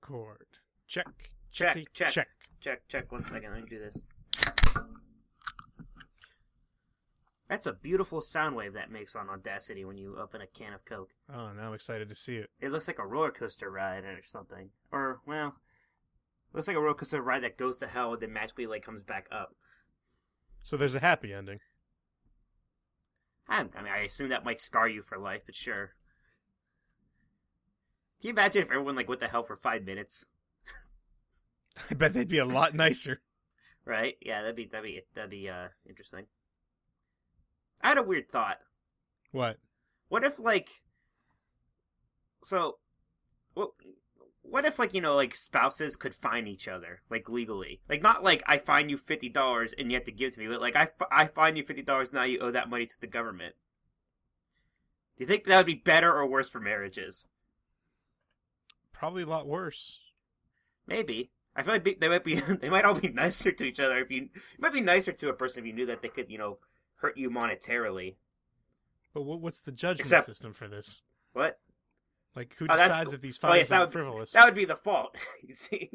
record. Check. Check. 1 second. Let me do this. That's a beautiful sound wave that makes on Audacity when you open a can of Coke. Oh, now I'm excited to see it. It looks like a roller coaster ride or something. Or, well, it looks like a roller coaster ride that goes to hell and then magically comes back up. So there's a happy ending. I assume that might scar you for life, but sure. Can you imagine if everyone went to hell for 5 minutes? I bet they'd be a lot nicer. Right? Yeah, that'd be interesting. I had a weird thought. What? What if what if spouses could fine each other legally, not I fine you $50 and you have to give it to me, but I fine you $50 now you owe that money to the government. Do you think that would be better or worse for marriages? Probably a lot worse. Maybe. I feel like they might all be nicer to each other you might be nicer to a person if you knew that they could hurt you monetarily. But what's the judgment system for this? What? Who decides if these fines are frivolous? That would be the fault, you see.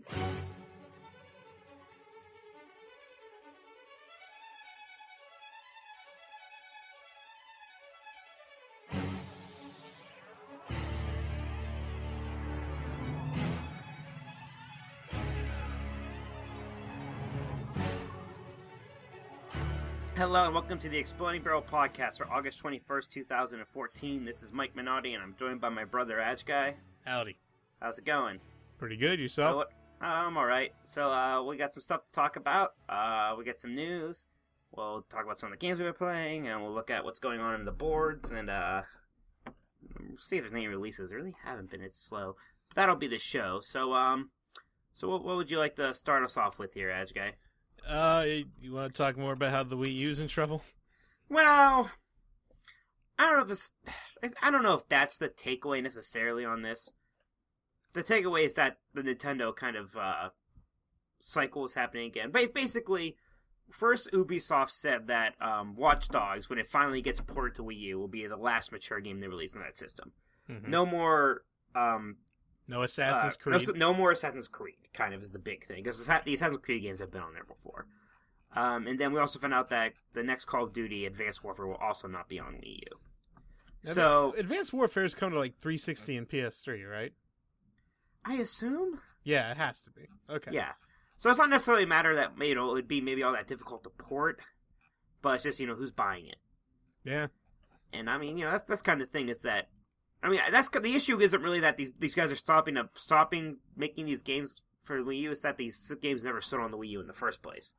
Hello and welcome to the Exploding Barrel Podcast for August 21st, 2014. This is Mike Minotti and I'm joined by my brother Ajguy. Howdy. How's it going? Pretty good. Yourself? I'm alright. So we got some stuff to talk about. We got some news. We'll talk about some of the games we've been playing and we'll look at what's going on in the boards and see if there's any releases. There really haven't been. It's slow. But that'll be the show. So what would you like to start us off with here, Ajguy? You want to talk more about how the Wii U's in trouble? Well, I don't know if that's the takeaway necessarily on this. The takeaway is that the Nintendo kind of cycle is happening again. Basically, first Ubisoft said that Watch Dogs, when it finally gets ported to Wii U, will be the last mature game they release on that system. Mm-hmm. No more no Assassin's Creed. No more Assassin's Creed, kind of, is the big thing. Because the Assassin's Creed games have been on there before. And then we also found out that the next Call of Duty, Advanced Warfare, will also not be on Wii U. Yeah, so Advanced Warfare is coming to 360 and PS3, right? I assume? Yeah, it has to be. Okay. Yeah. So it's not necessarily a matter that, it would be maybe all that difficult to port, but it's just, who's buying it. Yeah. And, that's kind of the thing is that, that's the issue isn't really that these guys are stopping making these games for Wii U. It's that these games never stood on the Wii U in the first place.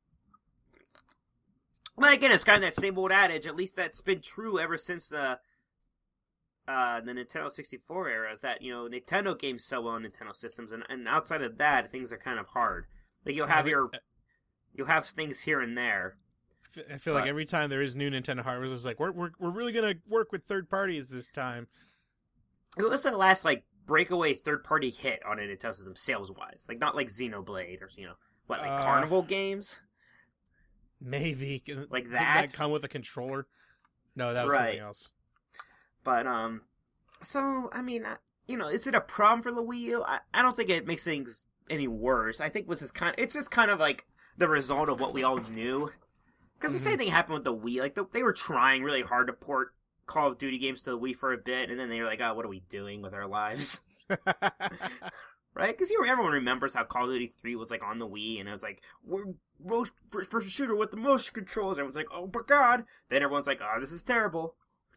Well, again, it's kind of that same old adage. At least that's been true ever since the Nintendo 64 era. Is that Nintendo games sell well on Nintendo systems, and outside of that, things are kind of hard. You'll have things here and there. I feel like every time there is new Nintendo hardware, it's like we're really gonna work with third parties this time. What's the last breakaway third party hit on a Nintendo system sales wise? Not like Xenoblade or Carnival games. Maybe like that. Did that come with a controller? No, that was something else. But is it a problem for the Wii U? I don't think it makes things any worse. I think it's just kind of the result of what we all knew. Because the same thing happened with the Wii. They were trying really hard to port Call of Duty games to the Wii for a bit, and then they were like, oh, what are we doing with our lives? Right? Because everyone remembers how Call of Duty 3 was on the Wii, and it was we're most first-person shooter with the motion controls. Everyone's like, oh my god. Then everyone's like, oh, this is terrible.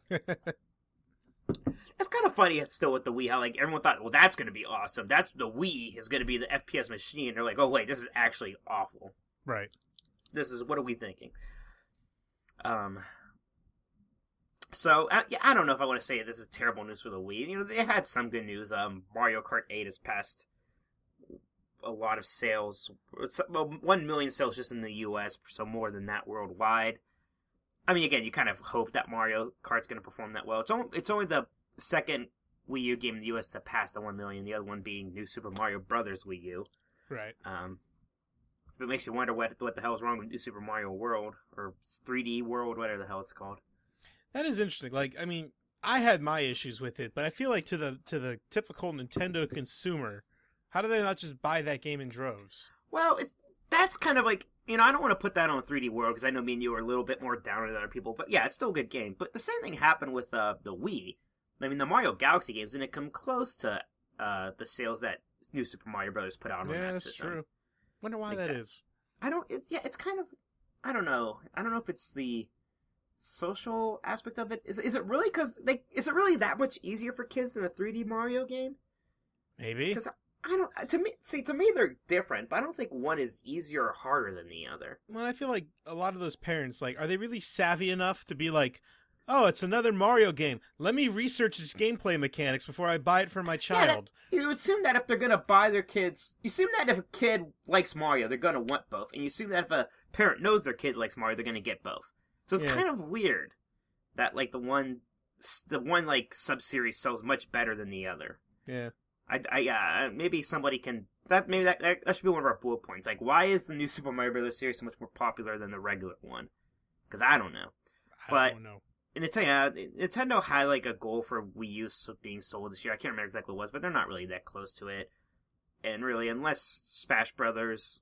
It's kind of funny still with the Wii, how everyone thought, well, that's going to be awesome. The Wii is going to be the FPS machine. They're like, oh wait, this is actually awful. Right. What are we thinking? So, I don't know if I want to say this is terrible news for the Wii. They had some good news. Mario Kart 8 has passed a lot of sales. 1 million sales just in the U.S., so more than that worldwide. Again, you kind of hope that Mario Kart's going to perform that well. It's only the second Wii U game in the U.S. to pass the 1 million, the other one being New Super Mario Bros. Wii U. Right. It makes you wonder what the hell is wrong with New Super Mario World, or 3D World, whatever the hell it's called. That is interesting. I had my issues with it, but I feel like to the typical Nintendo consumer, How do they not just buy that game in droves? Well, that's kind of like, I don't want to put that on 3D World because I know me and you are a little bit more down than other people, but yeah, it's still a good game. But the same thing happened with the Wii. I mean, the Mario Galaxy games didn't come close to the sales that New Super Mario Bros. Put out on that that's system. True. Wonder why that is. It's kind of, I don't know. I don't know if it's the social aspect of it. Is it really is it really that much easier for kids than a 3D Mario game? Maybe. Because to me they're different, but I don't think one is easier or harder than the other. Well, I feel like a lot of those parents, like, are they really savvy enough to be like, oh, it's another Mario game. Let me research its gameplay mechanics before I buy it for my child. You assume that if they're going to buy their kids... You assume that if a kid likes Mario, they're going to want both. And you assume that if a parent knows their kid likes Mario, they're going to get both. So it's kind of weird that, like, the one like, sub-series sells much better than the other. Yeah. Maybe somebody can... That should be one of our bullet points. Like, why is the new Super Mario Bros. Series so much more popular than the regular one? Because I don't know. I don't know. Nintendo had like a goal for Wii U being sold this year. I can't remember exactly what it was, but they're not really that close to it. And really, unless Smash Brothers,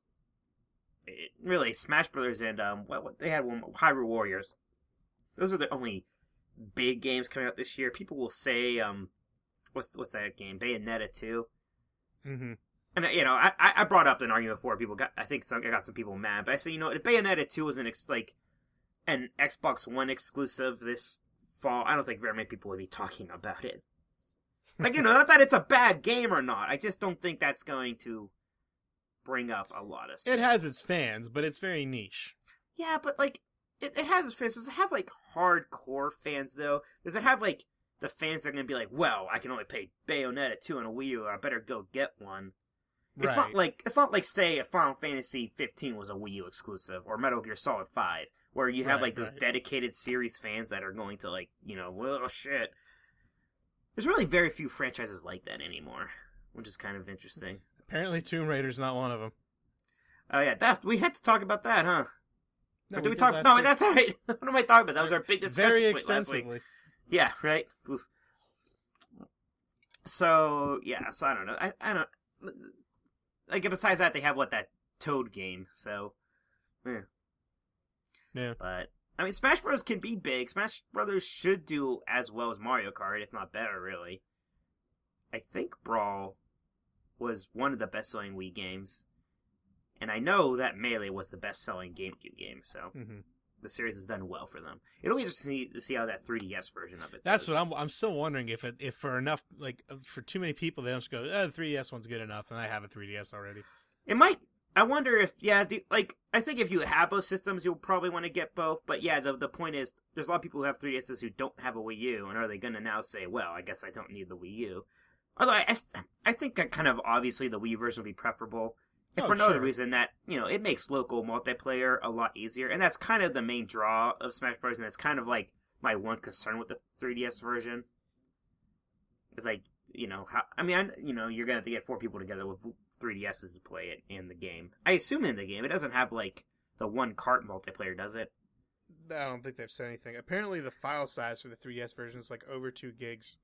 Smash Brothers and what they had one, Hyrule Warriors. Those are the only big games coming out this year. People will say, what's that game? Bayonetta 2. Mm-hmm. And I brought up an argument before. I got some people mad, but I say, Bayonetta 2 was an Xbox One exclusive this fall. I don't think very many people would be talking about it. Like, not that it's a bad game or not. I just don't think that's going to bring up a lot of stuff. It has its fans, but it's very niche. Yeah, but, like, it has its fans. Does it have, like, hardcore fans, though? Does it have, like, the fans that are going to be like, well, I can only play Bayonetta 2 on a Wii U, I better go get one. It's not like, say, a Final Fantasy 15 was a Wii U exclusive, or Metal Gear Solid 5, where you have, those dedicated series fans that are going to, like, well, shit. There's really very few franchises like that anymore, which is kind of interesting. Apparently Tomb Raider's not one of them. Oh, yeah, we had to talk about that, huh? No, did we talk? No, that's all right. What am I talking about? That was our big discussion very point extensively. last week. Yeah, right? Oof. So, yeah, I don't know. I don't... Like, besides that, they have, that Toad game, so... Yeah. But, I mean, Smash Bros. Can be big. Smash Bros. Should do as well as Mario Kart, if not better, really. I think Brawl was one of the best-selling Wii games. And I know that Melee was the best-selling GameCube game, so... Mm-hmm. The series has done well for them. It'll be interesting to see how that 3DS version of it That's what I'm still wondering if for enough, like, for too many people, they don't just go, the 3DS one's good enough, and I have a 3DS already. It might. I wonder if, I think if you have both systems, you'll probably want to get both. But yeah, the point is, there's a lot of people who have 3DSs who don't have a Wii U, and are they going to now say, well, I guess I don't need the Wii U? Although I think that kind of obviously the Wii version would be preferable. And for another reason that, it makes local multiplayer a lot easier. And that's kind of the main draw of Smash Bros. And that's kind of like my one concern with the 3DS version. It's like, you're going to have to get 4 people together with 3DSs to play it in the game. I assume in the game. It doesn't have, like, the one cart multiplayer, does it? I don't think they've said anything. Apparently the file size for the 3DS version is like over 2 gigs.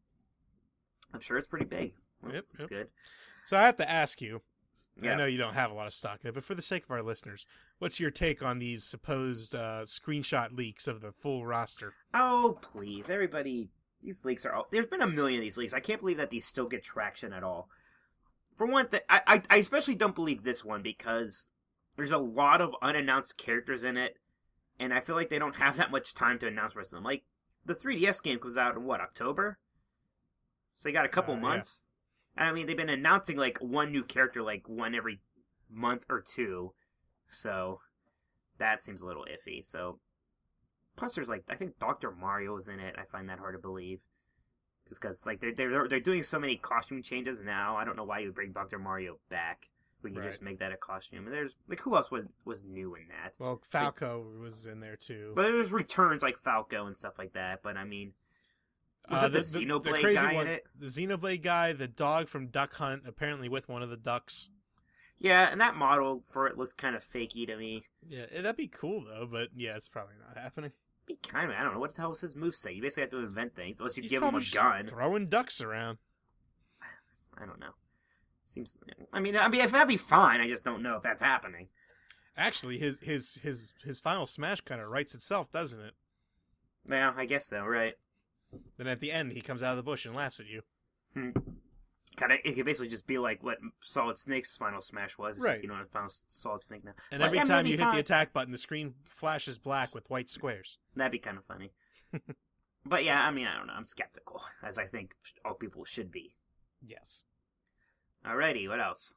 I'm sure it's pretty big. Well, that's good. So I have to ask you, yeah. I know you don't have a lot of stock in it, but for the sake of our listeners, what's your take on these supposed screenshot leaks of the full roster? Oh, please. Everybody, these leaks are all... There's been a million of these leaks. I can't believe that these still get traction at all. For one thing, I especially don't believe this one because there's a lot of unannounced characters in it, and I feel like they don't have that much time to announce the rest of them. Like, the 3DS game comes out in, October? So you got a couple months? Yeah. I mean, they've been announcing, like, one new character, like, one every month or two. So, that seems a little iffy. So, plus there's, like, I think Dr. Mario is in it. I find that hard to believe. Just because, like, they're doing so many costume changes now. I don't know why you would bring Dr. Mario back. We can just make that a costume. And there's, like, who else was new in that? Well, Falco was in there, too. But there's returns like Falco and stuff like that. But, I mean... Was that the Xenoblade guy in it? The Xenoblade guy, the dog from Duck Hunt, apparently with one of the ducks. Yeah, and that model for it looked kind of fakey to me. Yeah, that'd be cool, though, but yeah, it's probably not happening. Be kind of, I don't know, what the hell was his moveset? You basically have to invent things, unless you give him a gun. Throwing ducks around. I don't know. Seems. I mean, if that'd be fine. I just don't know if that's happening. Actually, his final smash kind of writes itself, doesn't it? Yeah, I guess so. Right. Then at the end, he comes out of the bush and laughs at you. Kind of, it could basically just be like what Solid Snake's final smash was. Right. You know, final Solid Snake now. And every time you hit the attack button, the screen flashes black with white squares. That'd be kind of funny. But yeah, I mean, I don't know. I'm skeptical, as I think all people should be. Yes. Alrighty, what else?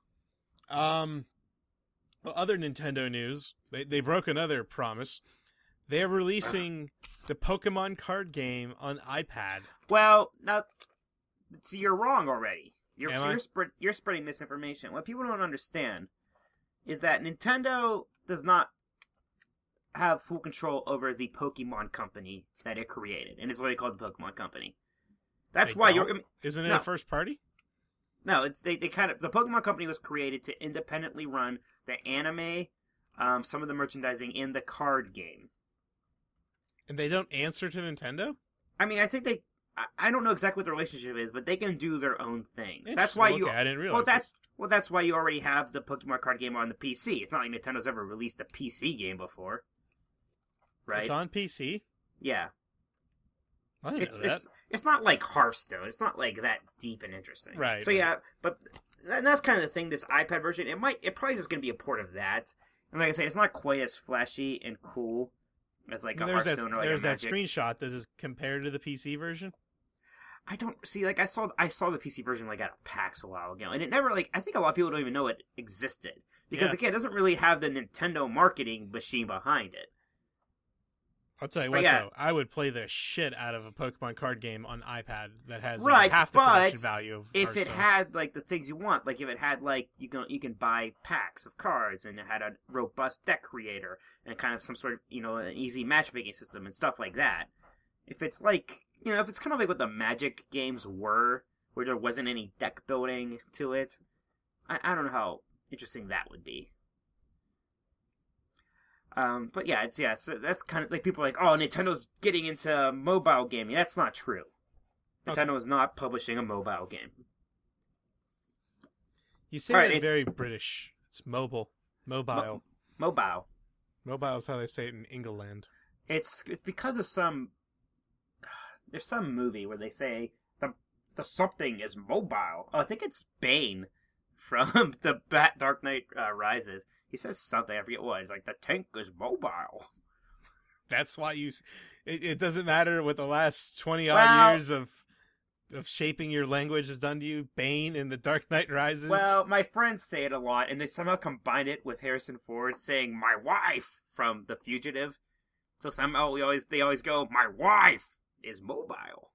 Well, other Nintendo news, they broke another promise. They're releasing the Pokemon card game on iPad. Well, now, see, you're wrong already. You're spreading misinformation. What people don't understand is that Nintendo does not have full control over the Pokemon company that it created, and it's what they call the Pokemon company. That's why Isn't it a first party? No, it's they kind of the Pokemon company was created to independently run the anime, some of the merchandising in the card game. And they don't answer to Nintendo? I mean, I think I don't know exactly what the relationship is, but they can do their own things. That's why why I didn't realize. That's why you already have the Pokemon card game on the PC. It's not like Nintendo's ever released a PC game before, right? It's on PC. Yeah. I didn't know that. It's not like Hearthstone. It's not like that deep and interesting. Right. So yeah, but that's kind of the thing. This iPad version, it probably just going to be a port of that. And like I say, it's not quite as flashy and cool as like a Hearthstone or like there's a Magic. That screenshot that is compared to the PC version. I don't see, like, I saw the PC version like at a PAX a while ago, and it never, like, I think a lot of people don't even know it existed because again, it doesn't really have the Nintendo marketing machine behind it. I'll tell you what, though, I would play the shit out of a Pokemon card game on iPad that has half the production value of if Hearthstone. it had like the things you want, like if it had like you can buy packs of cards and it had a robust deck creator and kind of some sort of an easy matchmaking system and stuff like that. If it's like if it's kind of like what the Magic games were, where there wasn't any deck building to it, I don't know how interesting that would be. But yeah, so that's kind of like people are like, oh, Nintendo's getting into mobile gaming. That's not true. Nintendo is not publishing a mobile game. You say that very British. It's mobile. Mobile. Mobile. Mobile is how they say it in England. It's because of there's some movie where they say the something is mobile. Oh, I think it's Bane from the Dark Knight Rises. He says something, I forget what. He's like, the tank is mobile. That's why it doesn't matter what the last 20-odd years of shaping your language has done to you. Bane in the Dark Knight Rises. Well, my friends say it a lot, and they somehow combine it with Harrison Ford saying, my wife, from The Fugitive. So somehow they always go, my wife is mobile.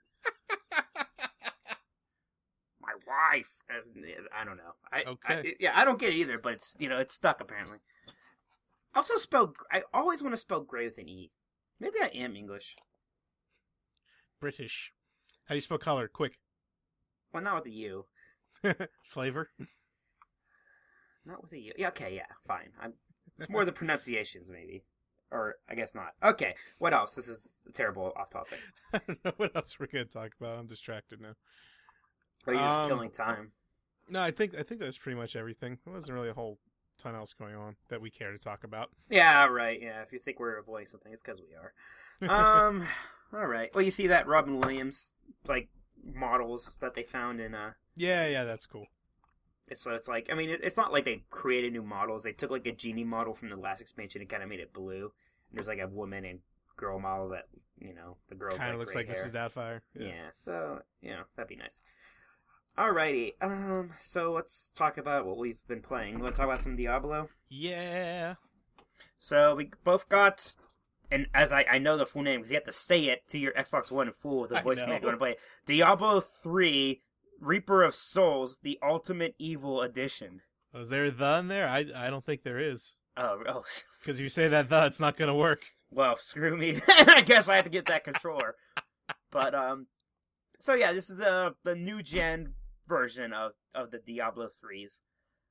My wife. I don't know. I don't get it either, but it's it's stuck apparently. Also I always want to spell gray with an E. Maybe I am English. British. How do you spell color? Quick. Well, not with a U. Flavor? Not with a U. Yeah, okay, yeah, fine. It's more the pronunciations, maybe. Or, I guess not. Okay, what else? This is terrible off topic. I don't know what else we're going to talk about. I'm distracted now. Or you're just killing time. No, I think that's pretty much everything. There wasn't really a whole ton else going on that we care to talk about. Yeah, right. Yeah, if you think we're avoiding something, it's because we are. All right. Well, you see that Robin Williams like models that they found in Yeah, that's cool. So it's like, I mean, it's not like they created new models. They took like a genie model from the last expansion and kind of made it blue. And there's like a woman and girl model that the girl's kind of looks like hair. Mrs. Doubtfire. Yeah, so that'd be nice. Alrighty, so let's talk about what we've been playing. You want to talk about some Diablo? Yeah. So we both got, and as I know the full name, because you have to say it to your Xbox One in full with the voice command if you want to play it. Diablo 3, Reaper of Souls, the Ultimate Evil Edition. Was there a "the" in there? I don't think there is. Oh. Because if you say that "the," it's not going to work. Well, screw me. I guess I have to get that controller. But, so yeah, this is the new gen version of the Diablo 3s.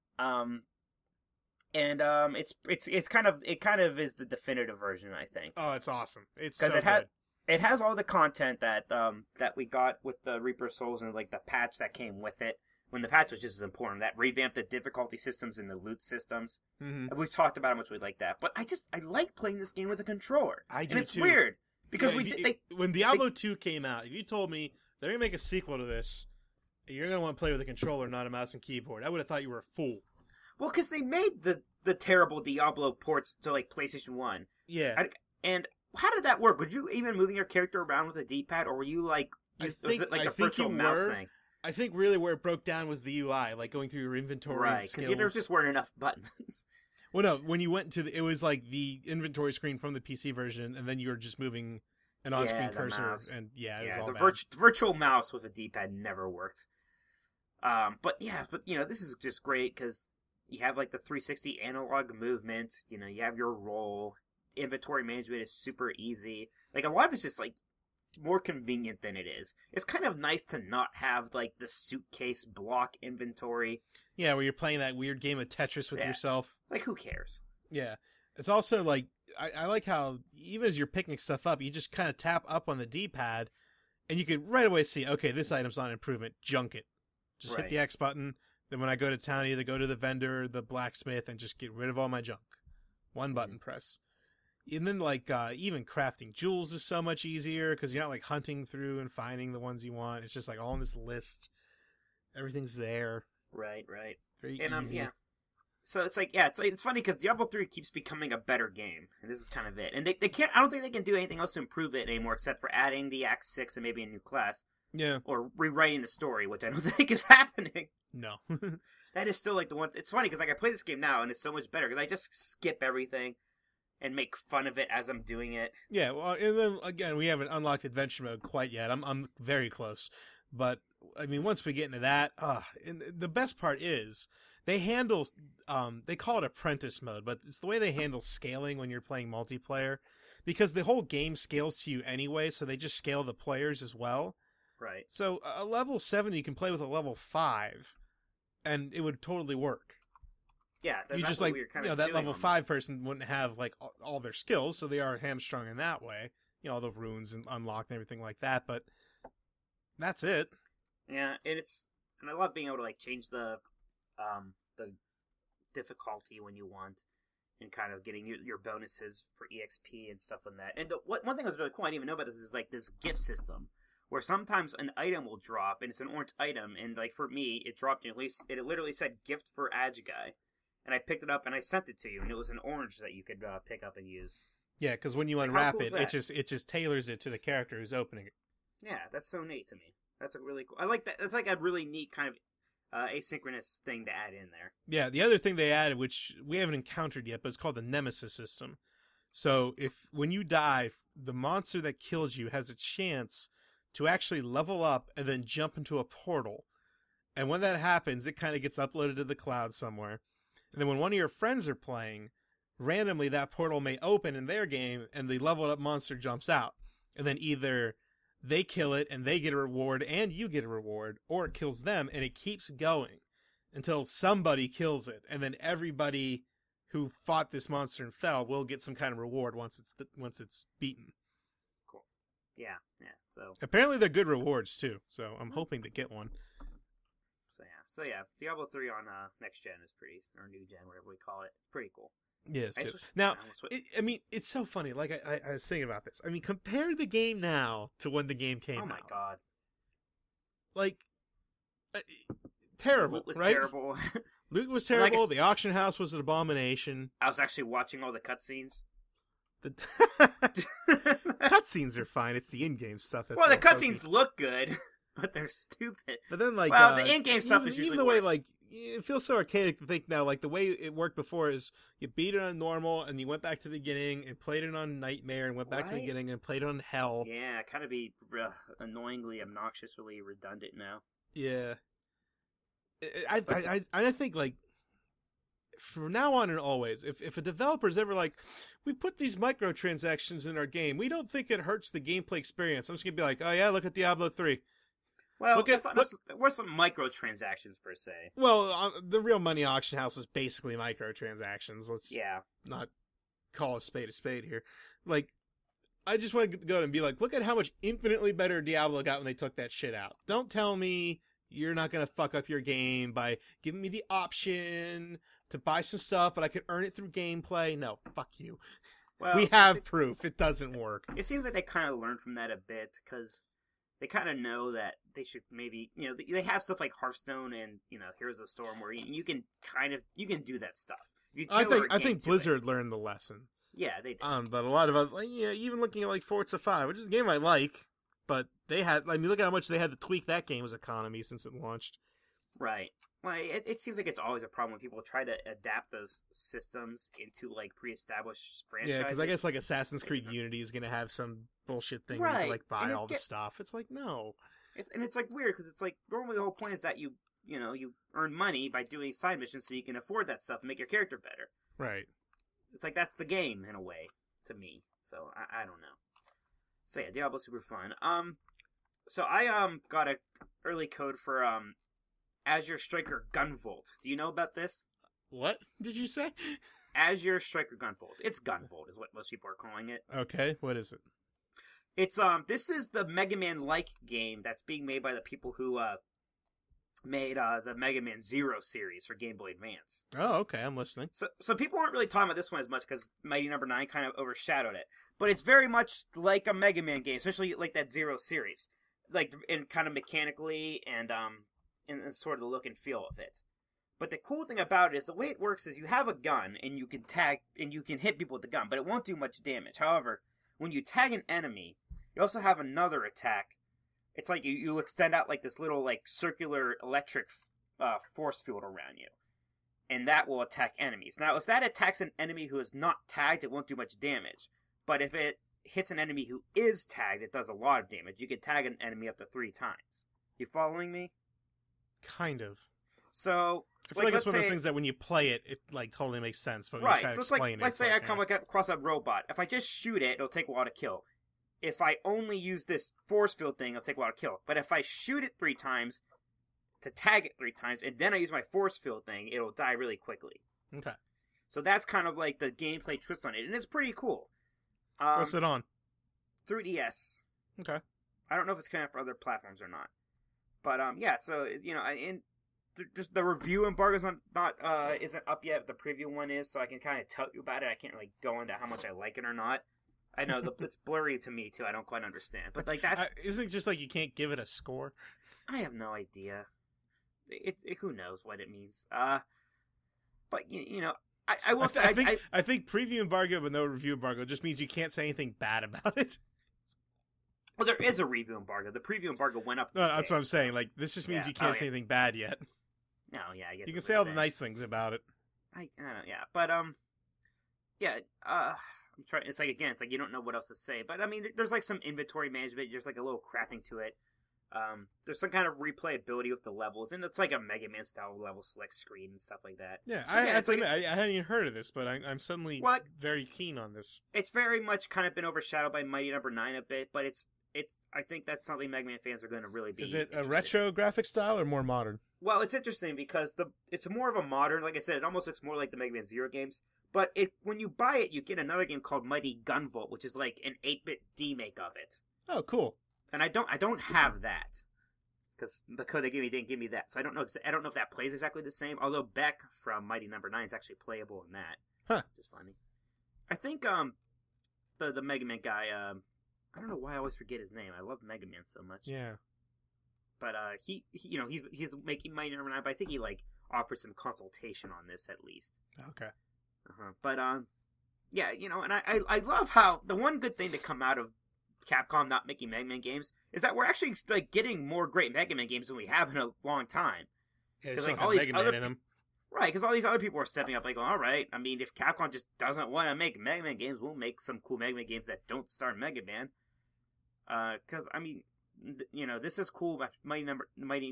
It's kind of is the definitive version, I think. Oh, it's awesome. It's so good. It has all the content that we got with the Reaper Souls and like the patch that came with it. when the patch was just as important. That revamped the difficulty systems and the loot systems. Mm-hmm. And we've talked about how much we like that. But I like playing this game with a controller. I do, and it's too. weird. Because when Diablo 2 came out, if you told me they're going to make a sequel to this, you're going to want to play with a controller, not a mouse and keyboard, I would have thought you were a fool. Well, because they made the terrible Diablo ports to, like, PlayStation 1. Yeah. And how did that work? Were you even moving your character around with a D-pad, or were you, like, was it like a virtual mouse thing? I think really where it broke down was the UI, like going through your inventory right, and skills. because there just weren't enough buttons. Well, no, when you went to it was like the inventory screen from the PC version, and then you were just moving an on-screen cursor, mouse. and it was all the bad. virtual mouse with a D-pad never worked. But this is just great because you have like the 360 analog movement. You know, you have your role. Inventory management is super easy. Like a lot of it's just like more convenient than it is. It's kind of nice to not have like the suitcase block inventory. Yeah, where you're playing that weird game of Tetris with yourself. Like, who cares? Yeah. It's also like, I like how even as you're picking stuff up, you just kind of tap up on the D-pad, and you can right away see, okay, this item's on improvement, junk it. Just hit the X button. Then when I go to town, either go to the vendor or the blacksmith and just get rid of all my junk. One button press. And then, like, even crafting jewels is so much easier because you're not, like, hunting through and finding the ones you want. It's just, like, all on this list. Everything's there. Right. Very and, easy. Yeah. So it's like, it's funny because Diablo 3 keeps becoming a better game. And this is kind of it. And they can't, I don't think they can do anything else to improve it anymore except for adding the Act 6 and maybe a new class. Yeah. Or rewriting the story, which I don't think is happening. No. That is still, like, the one. It's funny because, like, I play this game now and it's so much better because I just skip everything and make fun of it as I'm doing it. Yeah, well, and then again, we haven't unlocked adventure mode quite yet. I'm very close, but I mean, once we get into that, and the best part is they handle, they call it apprentice mode, but it's the way they handle scaling when you're playing multiplayer, because the whole game scales to you anyway, so they just scale the players as well. Right. So a level 7 you can play with a level 5, and it would totally work. Yeah, you just like that level 5 person wouldn't have like all their skills, so they are hamstrung in that way. You know, all the runes and unlocked and everything like that, but that's it. Yeah, and I love being able to like change the difficulty when you want, and kind of getting your bonuses for EXP and stuff on that. And one thing that was really cool, I didn't even know about this, is like this gift system where sometimes an item will drop and it's an orange item, and like for me, it dropped and it literally said gift for Adjiguy. And I picked it up and I sent it to you, and it was an orange that you could pick up and use. Yeah, because when you unwrap it, it just tailors it to the character who's opening it. Yeah, that's so neat to me. That's a really cool. I like that. That's like a really neat kind of asynchronous thing to add in there. Yeah, the other thing they added, which we haven't encountered yet, but it's called the Nemesis system. So when you die, the monster that kills you has a chance to actually level up and then jump into a portal. And when that happens, it kind of gets uploaded to the cloud somewhere. And then when one of your friends are playing, randomly that portal may open in their game and the leveled up monster jumps out. And then either they kill it and they get a reward and you get a reward, or it kills them and it keeps going until somebody kills it. And then everybody who fought this monster and fell will get some kind of reward once it's beaten. Cool. Yeah. So apparently they're good rewards too, so I'm hoping to get one. So yeah, Diablo 3 on next gen is pretty, or new gen, whatever we call it. It's pretty cool. Yes. Now, I mean, it's so funny. Like I was thinking about this. I mean, compare the game now to when the game came out. Oh my god! Like, terrible. Loot was right? terrible. Loot was terrible. The auction house was an abomination. I was actually watching all the cutscenes. The cutscenes are fine. It's the in-game stuff that's the cutscenes look good. But they're stupid. But then, like, the in-game stuff is usually even the way, worse. like, it feels so archaic to think now. Like the way it worked before is you beat it on normal, and you went back to the beginning and played it on Nightmare, and went back to the beginning and played it on Hell. Yeah, kind of be annoyingly, obnoxiously redundant now. Yeah, I think like from now on and always, if a developer's ever like, we put these microtransactions in our game, we don't think it hurts the gameplay experience. I'm just gonna be like, oh yeah, look at Diablo 3. Well, there were some microtransactions per se. Well, the real money auction house was basically microtransactions. Let's not call a spade here. Like, I just want to go and be like, look at how much infinitely better Diablo got when they took that shit out. Don't tell me you're not going to fuck up your game by giving me the option to buy some stuff, but I could earn it through gameplay. No, fuck you. Well, we have proof. It doesn't work. It seems like they kind of learned from that a bit, because they kind of know that they should maybe, they have stuff like Hearthstone and, Heroes of the Storm where you can do that stuff. I think Blizzard learned the lesson. Yeah, they did. But a lot of even looking at like Forza 5, which is a game I like, but they had, look at how much they had to tweak that game's economy since it launched. Right. Well, it seems like it's always a problem when people try to adapt those systems into like pre-established franchises. Yeah, because I guess like Assassin's Creed Unity is gonna have some bullshit thing where you can like buy all the stuff. It's like no. It's like weird because it's like normally the whole point is that you earn money by doing side missions so you can afford that stuff and make your character better. Right. It's like that's the game in a way to me. So I don't know. So yeah, Diablo's super fun. So I got a early code for Azure Striker Gunvolt. Do you know about this? What did you say? Azure Striker Gunvolt. It's Gunvolt is what most people are calling it. Okay, what is it? It's this is the Mega Man-like game that's being made by the people who made the Mega Man Zero series for Game Boy Advance. Oh, okay, I'm listening. So people aren't really talking about this one as much because Mighty Number 9 kind of overshadowed it. But it's very much like a Mega Man game, especially like that Zero series, like in kind of mechanically and sort of the look and feel of it. But the cool thing about it is the way it works is you have a gun and you can tag and you can hit people with the gun, but it won't do much damage. However, when you tag an enemy, you also have another attack. It's like you extend out like this little like circular electric force field around you, and that will attack enemies. Now, if that attacks an enemy who is not tagged, it won't do much damage. But if it hits an enemy who is tagged, it does a lot of damage. You can tag an enemy up to 3 times. You following me? Kind of. So I feel like it's one of those things that when you play it, it like totally makes sense. But when you try to explain it, let's say I come across a robot. If I just shoot it, it'll take a while to kill. If I only use this force field thing, it'll take a while to kill. But if I shoot it 3 times, to tag it 3 times, and then I use my force field thing, it'll die really quickly. Okay. So that's kind of like the gameplay twist on it, and it's pretty cool. What's it on? 3DS. Okay. I don't know if it's coming out for other platforms or not. But yeah, so just the review embargo's not isn't up yet. The preview one is, so I can kind of tell you about it. I can't really go into how much I like it or not. I know it's blurry to me too. I don't quite understand, but like that isn't it just like you can't give it a score? I have no idea. Who knows what it means? But I will say I think preview embargo but no review embargo just means you can't say anything bad about it. Well, there is a review embargo. The preview embargo went up. No, that's what I'm saying. Like this just means you can't say anything bad yet. No, yeah, I guess you can say all the nice things about it. Yeah, but yeah, I'm trying. It's like you don't know what else to say. But I mean, there's like some inventory management. There's like a little crafting to it. There's some kind of replayability with the levels, and it's like a Mega Man style level select screen and stuff like that. Yeah, so, I hadn't even heard of this, but I'm suddenly very keen on this. It's very much kind of been overshadowed by Mighty Number 9 a bit, but it's. I think that's something Mega Man fans are going to really be. Is it a retro graphic style or more modern? Well, it's interesting because it's more of a modern. Like I said, it almost looks more like the Mega Man Zero games. But when you buy it, you get another game called Mighty Gunvolt, which is like an 8-bit remake of it. Oh, cool. And I don't have that because the code they didn't give me that. So I don't know if that plays exactly the same. Although Beck from Mighty Number 9 is actually playable in that. Huh. Which is funny. I think the Mega Man guy. I don't know why I always forget his name. I love Mega Man so much. Yeah. But he's making Mighty Number 9, but I think he like offered some consultation on this at least. Okay. But yeah, and I love how the one good thing to come out of Capcom not making Mega Man games is that we're actually like getting more great Mega Man games than we have in a long time. Yeah, there's like all these Mega Man in them. Right, because all these other people are stepping up, like, all right, I mean, if Capcom just doesn't want to make Mega Man games, we'll make some cool Mega Man games that don't star Mega Man. Because, I mean, this is cool. Mighty Number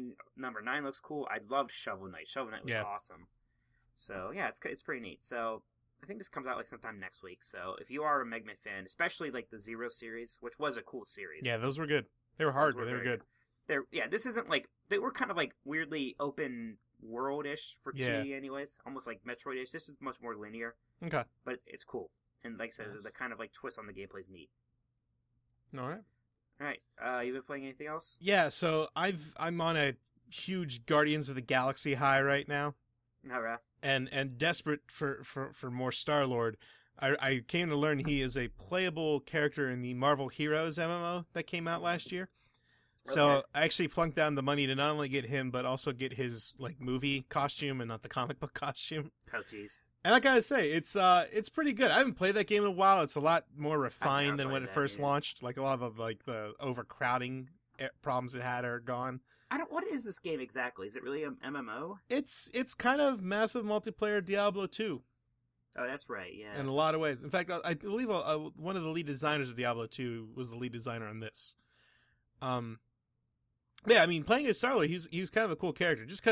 9 looks cool. I loved Shovel Knight. Shovel Knight was awesome. So, yeah, it's pretty neat. So, I think this comes out, like, sometime next week. So, if you are a Mega Man fan, especially, like, the Zero series, which was a cool series. Yeah, those were good. They were hard, but they were good. This isn't, like, they were kind of, like, weirdly open world-ish for 2D anyways. Almost like Metroid-ish. This is much more linear. Okay. But it's cool. And, like I said, the kind of, like, twist on the gameplay is neat. All right. All right. You been playing anything else? Yeah, so I'm on a huge Guardians of the Galaxy high right now, All right. and desperate for more Star-Lord. I came to learn he is a playable character in the Marvel Heroes MMO that came out last year. So Okay. I actually plunked down the money to not only get him, but also get his like movie costume and not the comic book costume. Oh, jeez. And I gotta say, it's pretty good. I haven't played that game in a while. It's a lot more refined than when it played that first either. launched. Like a lot of the overcrowding problems it had are gone. What is this game exactly? Is it really an MMO? It's kind of massive multiplayer Diablo 2 Oh, that's right. Yeah. in a lot of ways. In fact, I believe one of the lead designers of Diablo 2 was the lead designer on this. Yeah, I mean, playing as Star-Lord, he was kind of a cool character, just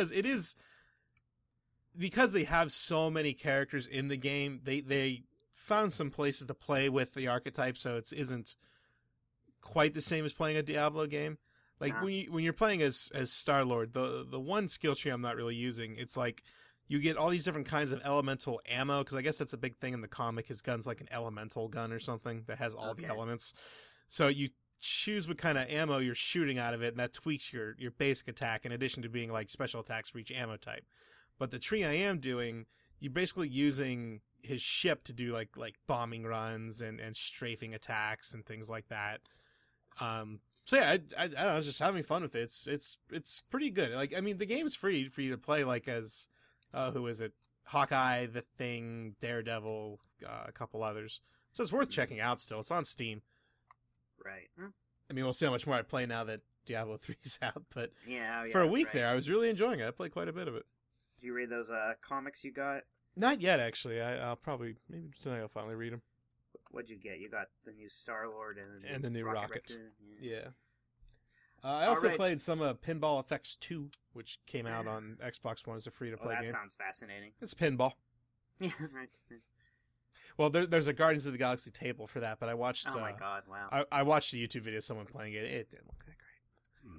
because they have so many characters in the game. They found some places to play with the archetype, so it isn't quite the same as playing a Diablo game. Like Nah. when you're playing as Star-Lord, the one skill tree I'm not really using, it's like you get all these different kinds of elemental ammo, because I guess that's a big thing in the comic. His gun's like an elemental gun or something that has all the Okay. elements. So you choose what kind of ammo you're shooting out of it, and that tweaks your basic attack in addition to being like special attacks for each ammo type. But the tree I am doing, you're basically using his ship to do like bombing runs and strafing attacks and things like that. So yeah, I don't know, just having fun with it. It's pretty good. Like, I mean, the game's free for you to play like as who is it? Hawkeye, The Thing, Daredevil, a couple others. So it's worth checking out still. It's on Steam. Right. Hmm. I mean, we'll see how much more I play now that Diablo 3's out, but Yeah. for a week right. there, I was really enjoying it. I played quite a bit of it. Did you read those comics you got? Not yet, actually. I'll probably, maybe tonight I'll finally read them. What'd you get? You got the new Star-Lord And the new Rocket. Raccoon. Yeah. I also Alright. played some Pinball Effects 2, which came out on Xbox One as a Oh, free-to-play that game. sounds fascinating. It's pinball. Yeah, right. Well, there's a Guardians of the Galaxy table for that, but I watched Oh my god! Wow. I watched a YouTube video of someone playing it. It didn't look that great.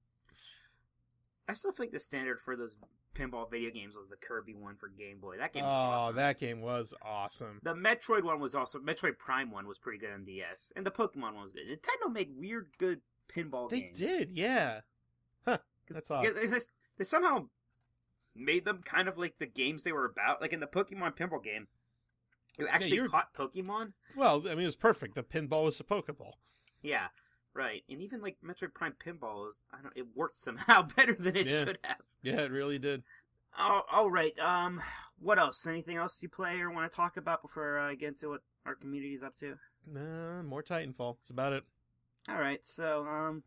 I still think the standard for those pinball video games was the Kirby one for Game Boy. That game was Oh, awesome. that game was awesome. The Metroid one was also Metroid Prime one was pretty good on DS, and the Pokemon one was good. Nintendo made weird good pinball They games. did, yeah. Huh. That's odd. Yeah, they somehow made them kind of like the games they were about. Like in the Pokemon pinball game, you actually you're- caught Pokemon. Well, I mean, it was perfect. The pinball was a Pokeball. Yeah, right. And even like Metroid Prime pinball it worked somehow better than it Yeah. should have. Yeah, it really did. Oh, all right. What else? Anything else you play or want to talk about before I get into what our community's up to? More Titanfall. That's about it. All right. So,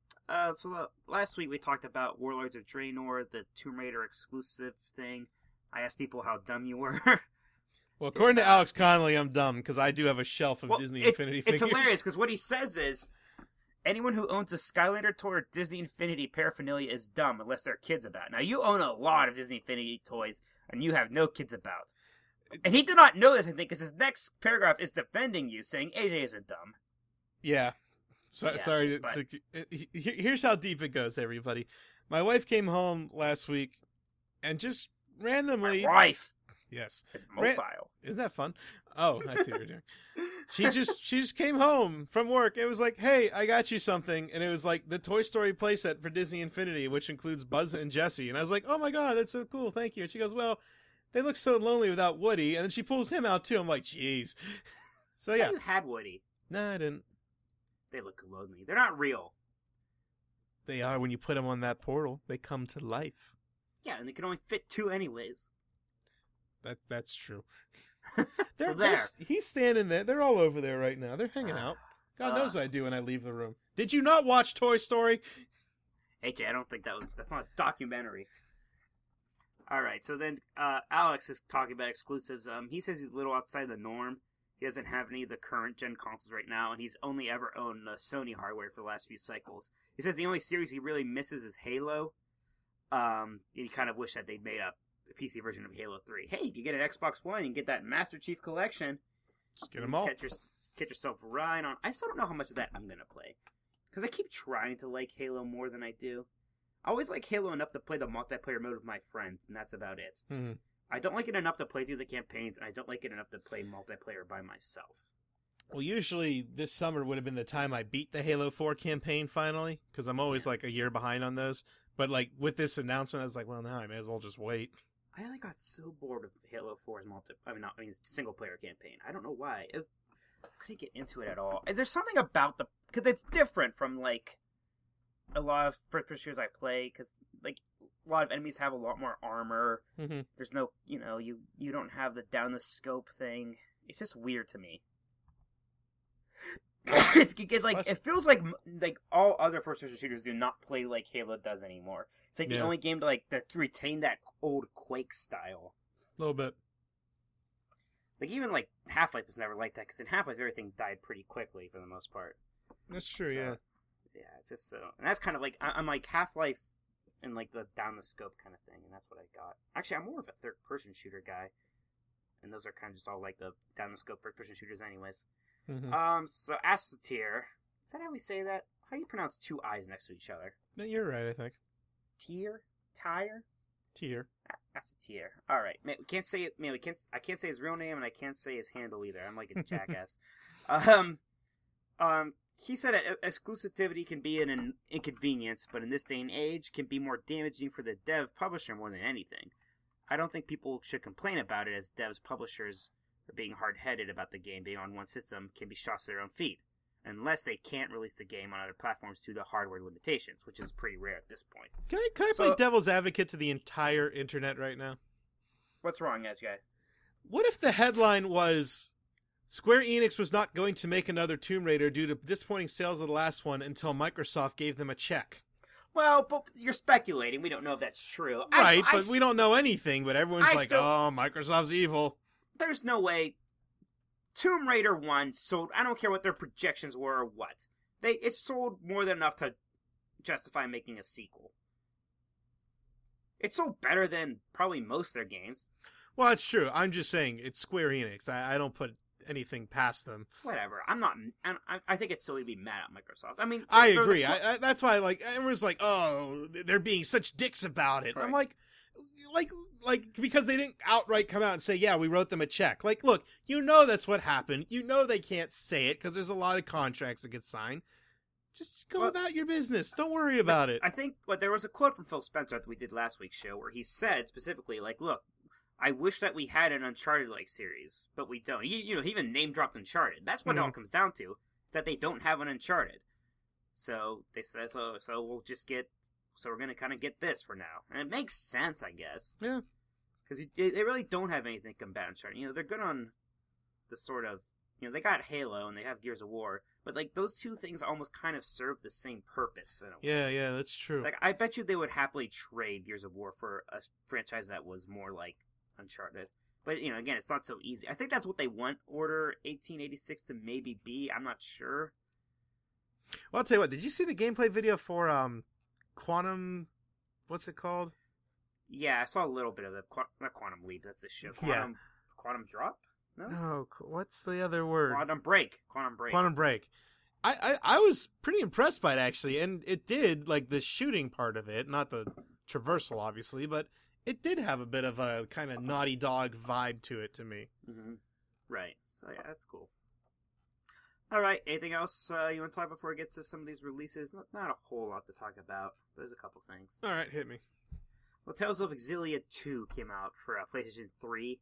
last week we talked about Warlords of Draenor, the Tomb Raider exclusive thing. I asked people how dumb you were. Well, according to It's, Alex Connolly, I'm dumb because I do have a shelf of Well, Disney it's, Infinity it's figures. hilarious because what he says is anyone who owns a Skylander toy or Disney Infinity paraphernalia is dumb unless there are kids about. Now, you own a lot of Disney Infinity toys and you have no kids about. And he did not know this, I think, because his next paragraph is defending you, saying AJ isn't dumb. Yeah. Yeah, Sorry. but- Here's how deep it goes, everybody. My wife came home last week and just randomly. My wife Yes. is mobile. Isn't that fun? Oh, I see what you're doing. She just came home from work. It was like, hey, I got you something. And it was like the Toy Story playset for Disney Infinity, which includes Buzz and Jessie. And I was like, oh my God, that's so cool. Thank you. And she goes, well, they look so lonely without Woody. And then she pulls him out too. I'm like, jeez. So yeah. You had Woody. No, I didn't. They look lonely. They're not real. They are when you put them on that portal. They come to life. Yeah, and they can only fit two anyways. That's true. So there. He's standing there. They're all over there right now. They're hanging out. God knows what I do when I leave the room. Did you not watch Toy Story? AJ, I don't think that's not a documentary. Alright, so then Alex is talking about exclusives. He says he's a little outside the norm. He doesn't have any of the current gen consoles right now, and he's only ever owned Sony hardware for the last few cycles. He says the only series he really misses is Halo. He kind of wish that they'd made a PC version of Halo 3. Hey, you can get an Xbox One, you can get that Master Chief Collection. Just get them all. Get yourself right on. I still don't know how much of that I'm going to play. Because I keep trying to like Halo more than I do. I always like Halo enough to play the multiplayer mode with my friends, and that's about it. Mm-hmm. I don't like it enough to play through the campaigns, and I don't like it enough to play multiplayer by myself. Well, usually this summer would have been the time I beat the Halo 4 campaign finally, because I'm always like a year behind on those. But like with this announcement, I was like, well, now I may as well just wait. I got so bored of Halo 4's single player campaign. I don't know why. I couldn't get into it at all. And there's something about because it's different from like a lot of first-person shooters I play. Because like a lot of enemies have a lot more armor. Mm-hmm. There's no, you don't have the down the scope thing. It's just weird to me. It feels like all other first-person shooters do not play like Halo does anymore. It's like the only game to retain that old Quake style. A little bit. Like even like Half-Life was never like that because in Half-Life everything died pretty quickly for the most part. That's true. Yeah. Yeah, it's just so, and that's kind of like I'm like Half-Life and like the down the scope kind of thing, and that's what I got. Actually, I'm more of a third-person shooter guy, and those are kind of just all like the down the scope third-person shooters, anyways. Mm-hmm. So Asatyr, is that how we say that? How do you pronounce two I's next to each other? No, you're right, I think. Tier? Asatyr. All right. We can't say it. Man, I can't say his real name, and I can't say his handle either. I'm like a jackass. He said exclusivity can be an inconvenience, but in this day and age, can be more damaging for the dev publisher more than anything. I don't think people should complain about it, as devs publishers are being hard-headed about the game being on one system can be shot to their own feet, unless they can't release the game on other platforms due to hardware limitations, which is pretty rare at this point. Can I play devil's advocate to the entire internet right now? What's wrong, Edge Guy? What if the headline was Square Enix was not going to make another Tomb Raider due to disappointing sales of the last one until Microsoft gave them a check? Well, but you're speculating. We don't know if that's true. Right, but we don't know anything, but everyone's oh, Microsoft's evil. There's no way. Tomb Raider 1 sold, I don't care what their projections were or what. It sold more than enough to justify making a sequel. It sold better than probably most of their games. Well, it's true. I'm just saying, it's Square Enix. I don't put anything past them. Whatever. I think it's silly to be mad at Microsoft. I mean, I agree. That's why, everyone's like, oh, they're being such dicks about it. Right. I'm like, because they didn't outright come out and say, yeah, we wrote them a check. Like, look, that's what happened. They can't say it because there's a lot of contracts that get signed. Just go about your business. Don't worry about it. I think there was a quote from Phil Spencer that we did last week's show where he said specifically, look, I wish that we had an Uncharted-like series, but we don't. He even name-dropped Uncharted. That's what it all comes down to, that they don't have an Uncharted. So they said, so we'll just get... So we're going to kind of get this for now. And it makes sense, I guess. Yeah. Because they really don't have anything to combat Uncharted. They're good on the sort of... they got Halo and they have Gears of War. But, those two things almost kind of serve the same purpose. Yeah, that's true. I bet you they would happily trade Gears of War for a franchise that was more like Uncharted. But, again, it's not so easy. I think that's what they want Order 1886 to maybe be. I'm not sure. Well, I'll tell you what. Did you see the gameplay video for Quantum... What's it called? Yeah, I saw a little bit of it. Not Quantum Leap. That's the show. Quantum Drop? No, what's the other word? Quantum Break. I was pretty impressed by it, actually, and it did, the shooting part of it, not the traversal, obviously, but it did have a bit of a kind of Naughty Dog vibe to it to me. Mm-hmm. Right. So, yeah, that's cool. All right, anything else you want to talk before we get to some of these releases? Not a whole lot to talk about. There's a couple things. All right, hit me. Well, Tales of Xillia 2 came out for PlayStation 3.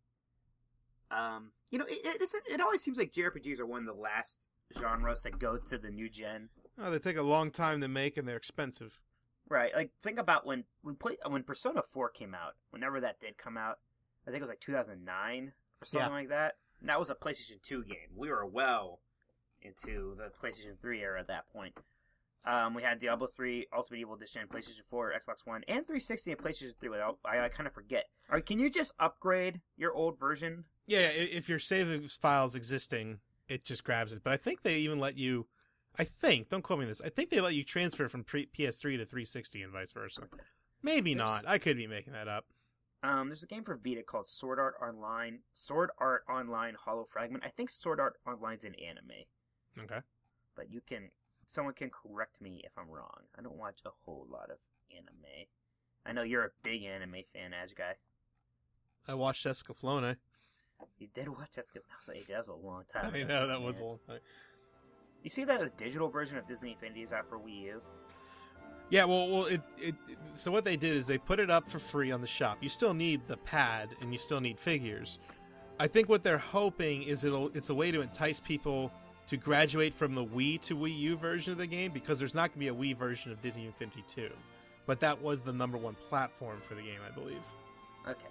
It always seems like JRPGs are one of the last genres that go to the new gen. Oh, they take a long time to make and they're expensive. Right. Think about when Persona 4 came out. Whenever that did come out, I think it was 2009 or something like that. And that was a PlayStation 2 game. We were well into the PlayStation 3 era at that point. We had Diablo 3, Ultimate Evil Edition, PlayStation 4, Xbox One, and 360 and PlayStation 3. I kind of forget. All right, can you just upgrade your old version? Yeah, if your save file's existing, it just grabs it. But I think they even let you... don't quote me on this, I think they let you transfer from PS3 to 360 and vice versa. Maybe not. I could be making that up. There's a game for Vita called Sword Art Online Hollow Fragment. I think Sword Art Online's an anime. Okay. But someone can correct me if I'm wrong. I don't watch a whole lot of anime. I know you're a big anime fan, Edge Guy. I watched Jessica Flone. You did watch Jessica? That was a long time ago. I know, that was a long time. You see that a digital version of Disney Infinity is out for Wii U? Yeah, well, so what they did is they put it up for free on the shop. You still need the pad, and you still need figures. I think what they're hoping is it's a way to entice people to graduate from the Wii to Wii U version of the game, because there's not going to be a Wii version of Disney Infinity 2. But that was the #1 platform for the game, I believe. Okay.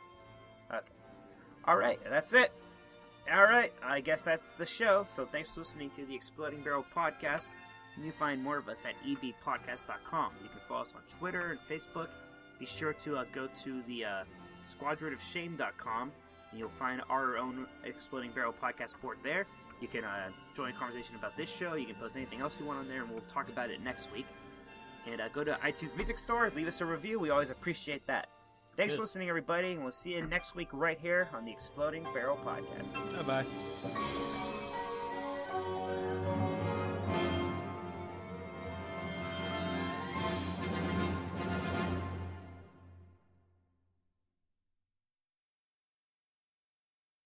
All right, that's it. All right, I guess that's the show. So thanks for listening to the Exploding Barrel Podcast. You can find more of us at ebpodcast.com. You can follow us on Twitter and Facebook. Be sure to go to the squadronofshame.com, and you'll find our own Exploding Barrel Podcast board there. You can join a conversation about this show. You can post anything else you want on there, and we'll talk about it next week. And go to iTunes Music Store. Leave us a review. We always appreciate that. Thanks for listening, everybody, and we'll see you next week right here on the Exploding Barrel Podcast. Bye-bye.